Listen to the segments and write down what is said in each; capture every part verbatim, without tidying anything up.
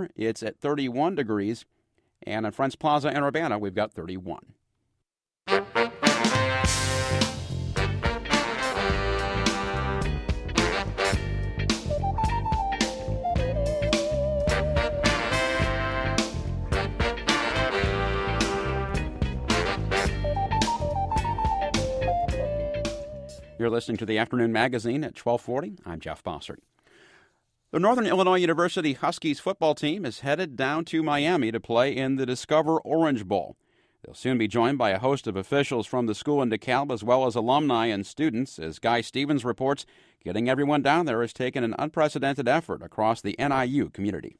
Baltimore, it's at thirty-one degrees. And in Friends Plaza in Urbana, we've got thirty-one. You're listening to the Afternoon Magazine at twelve forty. I'm Jeff Bossert. The Northern Illinois University Huskies football team is headed down to Miami to play in the Discover Orange Bowl. They'll soon be joined by a host of officials from the school in DeKalb, as well as alumni and students. As Guy Stevens reports, getting everyone down there has taken an unprecedented effort across the N I U community.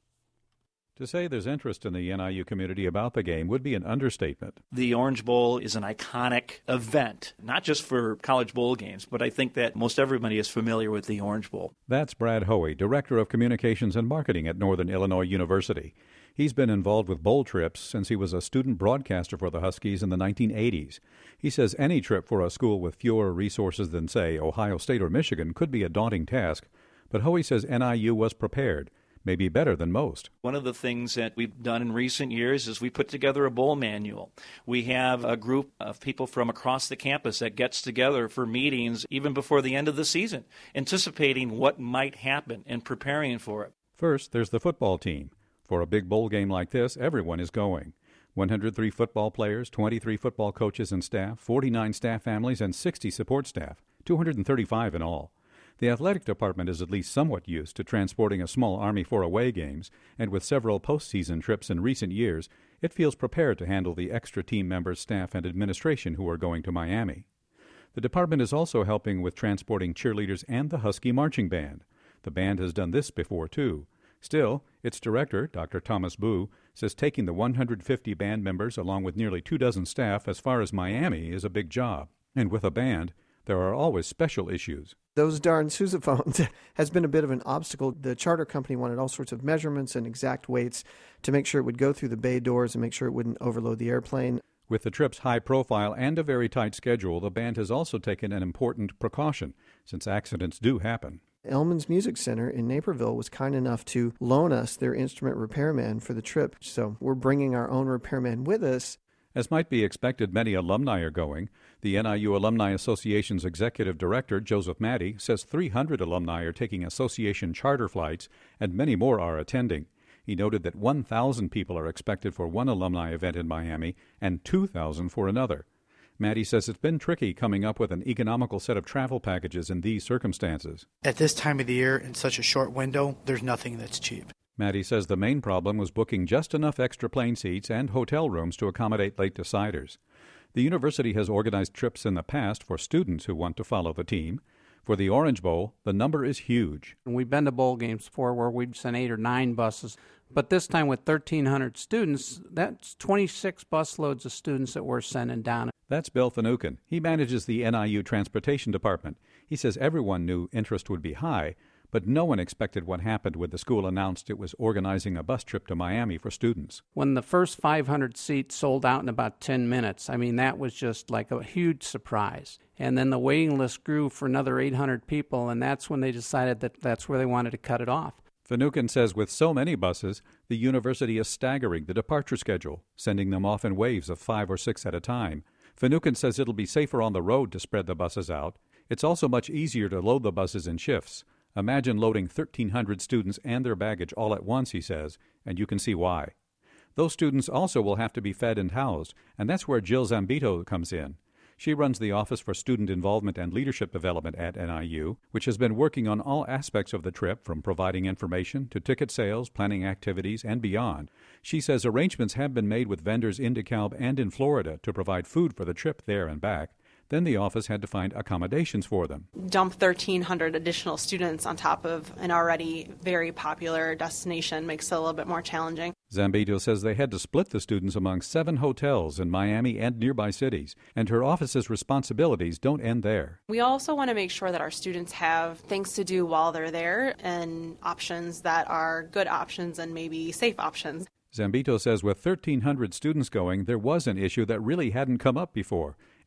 To say there's interest in the N I U community about the game would be an understatement. The Orange Bowl is an iconic event, not just for college bowl games, but I think that most everybody is familiar with the Orange Bowl. That's Brad Hoey, Director of Communications and Marketing at Northern Illinois University. He's been involved with bowl trips since he was a student broadcaster for the Huskies in the nineteen eighties. He says any trip for a school with fewer resources than, say, Ohio State or Michigan could be a daunting task, but Hoey says N I U was prepared. Maybe better than most. One of the things that we've done in recent years is we put together a bowl manual. We have a group of people from across the campus that gets together for meetings even before the end of the season, anticipating what might happen and preparing for it. First, there's the football team. For a big bowl game like this, everyone is going. one hundred three football players, twenty-three football coaches and staff, forty-nine staff families, and sixty support staff, two hundred thirty-five in all. The athletic department is at least somewhat used to transporting a small Army for away games, and with several postseason trips in recent years, it feels prepared to handle the extra team members, staff, and administration who are going to Miami. The department is also helping with transporting cheerleaders and the Husky Marching Band. The band has done this before, too. Still, its director, Doctor Thomas Boo, says taking the one hundred fifty band members along with nearly two dozen staff as far as Miami is a big job. And with a band, there are always special issues. Those darn sousaphones has been a bit of an obstacle. The charter company wanted all sorts of measurements and exact weights to make sure it would go through the bay doors and make sure it wouldn't overload the airplane. With the trip's high profile and a very tight schedule, the band has also taken an important precaution, since accidents do happen. Elman's Music Center in Naperville was kind enough to loan us their instrument repairman for the trip, so we're bringing our own repairman with us. As might be expected, many alumni are going. The N I U Alumni Association's executive director, Joseph Maddie, says three hundred alumni are taking association charter flights, and many more are attending. He noted that one thousand people are expected for one alumni event in Miami and two thousand for another. Maddie says it's been tricky coming up with an economical set of travel packages in these circumstances. At this time of the year, in such a short window, there's nothing that's cheap. Maddie says the main problem was booking just enough extra plane seats and hotel rooms to accommodate late deciders. The university has organized trips in the past for students who want to follow the team. For the Orange Bowl, the number is huge. We've been to bowl games before where we've sent eight or nine buses, but this time with thirteen hundred students, that's twenty-six busloads of students that we're sending down. That's Bill Finucane. He manages the N I U Transportation Department. He says everyone knew interest would be high, but no one expected what happened when the school announced it was organizing a bus trip to Miami for students. When the first five hundred seats sold out in about ten minutes, I mean, that was just like a huge surprise. And then the waiting list grew for another eight hundred people, and that's when they decided that that's where they wanted to cut it off. Finucane says with so many buses, the university is staggering the departure schedule, sending them off in waves of five or six at a time. Finucane says it'll be safer on the road to spread the buses out. It's also much easier to load the buses in shifts. Imagine loading thirteen hundred students and their baggage all at once, he says, and you can see why. Those students also will have to be fed and housed, and that's where Jill Zambito comes in. She runs the Office for Student Involvement and Leadership Development at N I U, which has been working on all aspects of the trip, from providing information to ticket sales, planning activities, and beyond. She says arrangements have been made with vendors in DeKalb and in Florida to provide food for the trip there and back. Then the office had to find accommodations for them. Dump thirteen hundred additional students on top of an already very popular destination makes it a little bit more challenging. Zambito says they had to split the students among seven hotels in Miami and nearby cities, and her office's responsibilities don't end there. We also want to make sure that our students have things to do while they're there and options that are good options and maybe safe options. Zambito says with thirteen hundred students going, there was an issue that really hadn't come up before,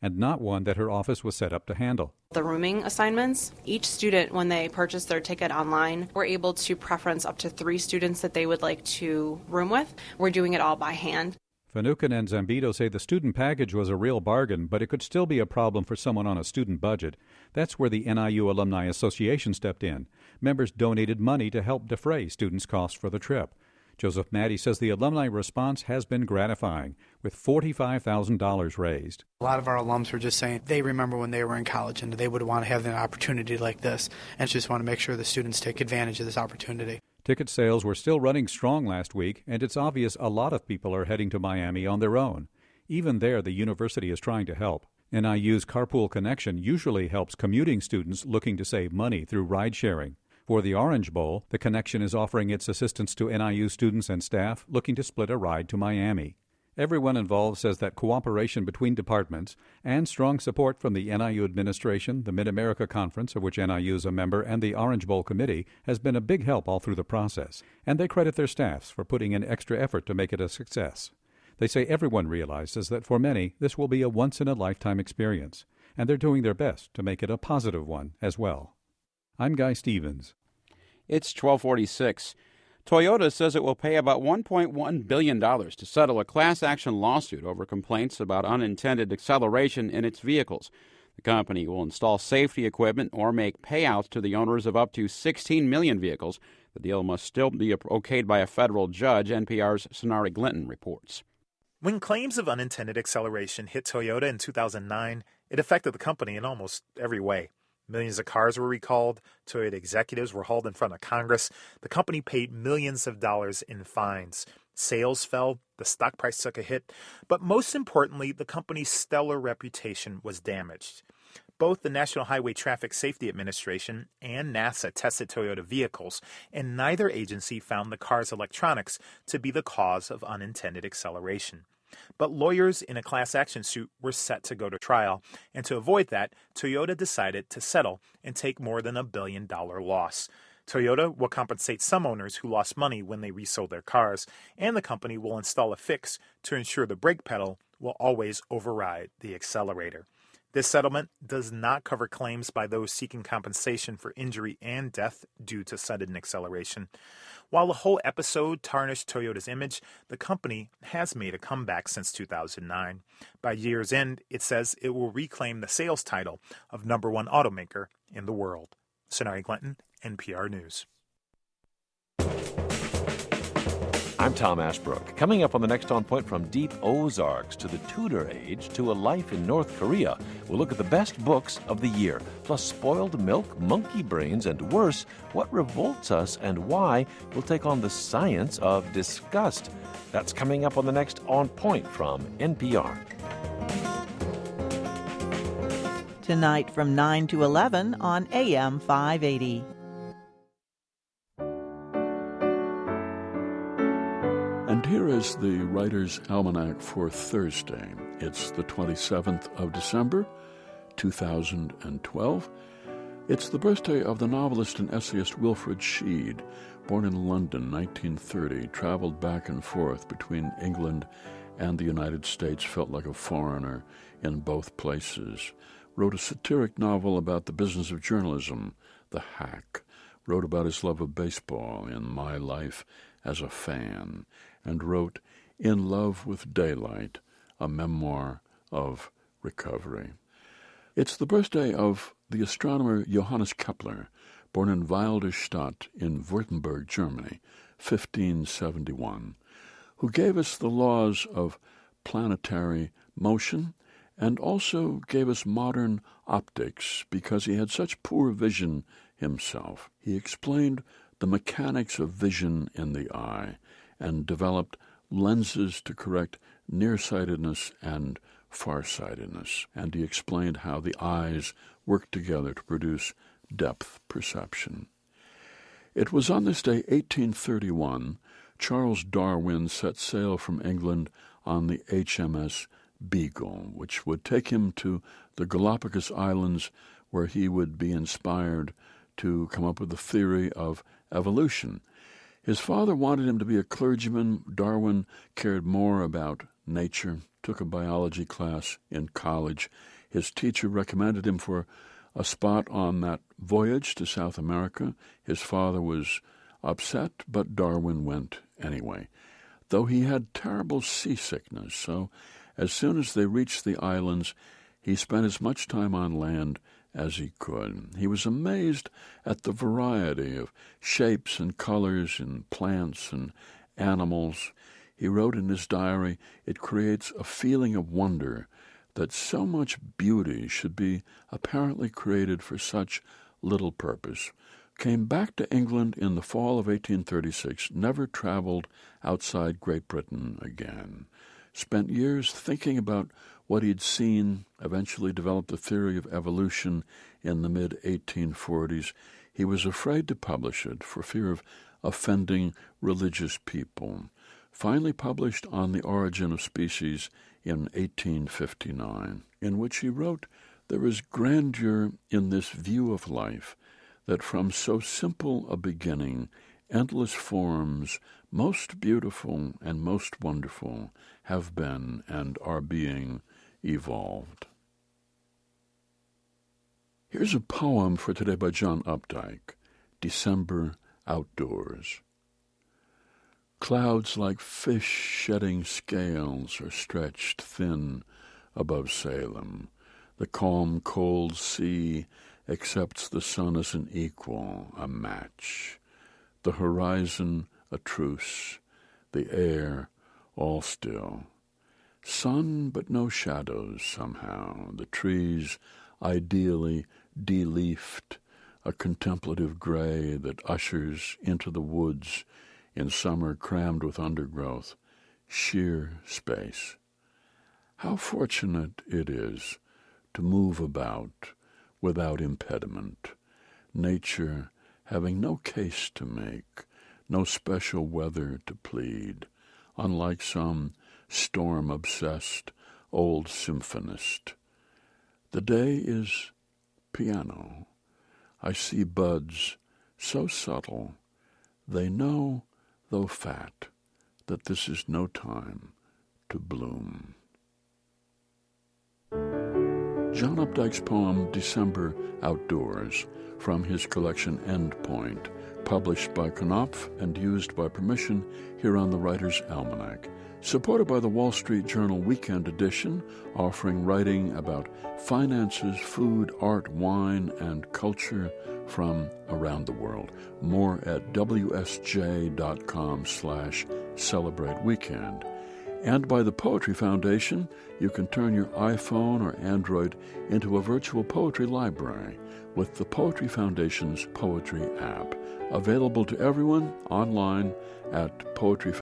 and not one that her office was set up to handle. The rooming assignments, each student, when they purchase their ticket online, we're able to preference up to three students that they would like to room with. We're doing it all by hand. Finucane and Zambito say the student package was a real bargain, but it could still be a problem for someone on a student budget. That's where the N I U Alumni Association stepped in. Members donated money to help defray students' costs for the trip. Joseph Maddie says the alumni response has been gratifying, with forty-five thousand dollars raised. A lot of our alums were just saying they remember when they were in college and they would want to have an opportunity like this, and just want to make sure the students take advantage of this opportunity. Ticket sales were still running strong last week, and it's obvious a lot of people are heading to Miami on their own. Even there, the university is trying to help. N I U's Carpool Connection usually helps commuting students looking to save money through ride-sharing. For the Orange Bowl, the Connection is offering its assistance to N I U students and staff looking to split a ride to Miami. Everyone involved says that cooperation between departments and strong support from the N I U administration, the Mid-America Conference, of which N I U is a member, and the Orange Bowl Committee has been a big help all through the process. And they credit their staffs for putting in extra effort to make it a success. They say everyone realizes that for many, this will be a once-in-a-lifetime experience, and they're doing their best to make it a positive one as well. I'm Guy Stevens. It's twelve forty-six. Toyota says it will pay about one point one billion dollars to settle a class-action lawsuit over complaints about unintended acceleration in its vehicles. The company will install safety equipment or make payouts to the owners of up to sixteen million vehicles. The deal must still be okayed by a federal judge, N P R's Sonari Glinton reports. When claims of unintended acceleration hit Toyota in two thousand nine, it affected the company in almost every way. Millions of cars were recalled. Toyota executives were hauled in front of Congress. The company paid millions of dollars in fines. Sales fell. The stock price took a hit. But most importantly, the company's stellar reputation was damaged. Both the National Highway Traffic Safety Administration and NASA tested Toyota vehicles, and neither agency found the car's electronics to be the cause of unintended acceleration. But lawyers in a class action suit were set to go to trial, and to avoid that, Toyota decided to settle and take more than a billion dollar loss. Toyota will compensate some owners who lost money when they resold their cars, and the company will install a fix to ensure the brake pedal will always override the accelerator. This settlement does not cover claims by those seeking compensation for injury and death due to sudden acceleration. While the whole episode tarnished Toyota's image, the company has made a comeback since two thousand nine. By year's end, it says it will reclaim the sales title of number one automaker in the world. Sonari Glinton, N P R News. I'm Tom Ashbrook. Coming up on the next On Point, from deep Ozarks to the Tudor Age to a life in North Korea, we'll look at the best books of the year, plus spoiled milk, monkey brains, and worse, what revolts us and why. We'll take on the science of disgust. That's coming up on the next On Point from N P R. Tonight from nine to eleven on A M five eighty. And here is the Writer's Almanac for Thursday. It's the twenty-seventh of December, two thousand twelve. It's the birthday of the novelist and essayist Wilfred Sheed, born in London, nineteen thirty, traveled back and forth between England and the United States, felt like a foreigner in both places, wrote a satiric novel about the business of journalism, The Hack, wrote about his love of baseball in My Life as a Fan, and wrote In Love with Daylight, a memoir of recovery. It's the birthday of the astronomer Johannes Kepler, born in Wilderstadt in Württemberg, Germany, fifteen seventy-one, who gave us the laws of planetary motion and also gave us modern optics because he had such poor vision himself. He explained the mechanics of vision in the eye and developed lenses to correct nearsightedness and farsightedness. And he explained how the eyes work together to produce depth perception. It was on this day, eighteen thirty-one, Charles Darwin set sail from England on the H M S Beagle, which would take him to the Galapagos Islands, where he would be inspired to come up with the theory of evolution. His father wanted him to be a clergyman. Darwin cared more about nature, took a biology class in college. His teacher recommended him for a spot on that voyage to South America. His father was upset, but Darwin went anyway, though he had terrible seasickness. So as soon as they reached the islands, he spent as much time on land as he could. He was amazed at the variety of shapes and colors in plants and animals. He wrote in his diary, "It creates a feeling of wonder that so much beauty should be apparently created for such little purpose." Came back to England in the fall of eighteen thirty-six, never traveled outside Great Britain again. Spent years thinking about what he'd seen, eventually developed the theory of evolution in the mid eighteen forties. He was afraid to publish it for fear of offending religious people. Finally published On the Origin of Species in eighteen fifty-nine, in which he wrote, "There is grandeur in this view of life, that from so simple a beginning, endless forms, most beautiful and most wonderful, have been and are being evolved." Here's a poem for today by John Updike, December Outdoors. Clouds like fish shedding scales are stretched thin above Salem. The calm, cold sea accepts the sun as an equal, a match. The horizon a truce, the air all still. Sun but no shadows somehow, the trees ideally de-leafed, a contemplative gray that ushers into the woods in summer crammed with undergrowth, sheer space. How fortunate it is to move about without impediment, nature having no case to make, no special weather to plead, unlike some storm-obsessed old symphonist. The day is piano. I see buds so subtle, they know, though fat, that this is no time to bloom. John Updike's poem, December Outdoors, from his collection Endpoint, published by Knopf and used by permission here on the Writer's Almanac. Supported by the Wall Street Journal Weekend Edition, offering writing about finances, food, art, wine, and culture from around the world. More at wsj.com slash celebrate weekend. And by the Poetry Foundation, you can turn your iPhone or Android into a virtual poetry library with the Poetry Foundation's Poetry app, available to everyone online at poetry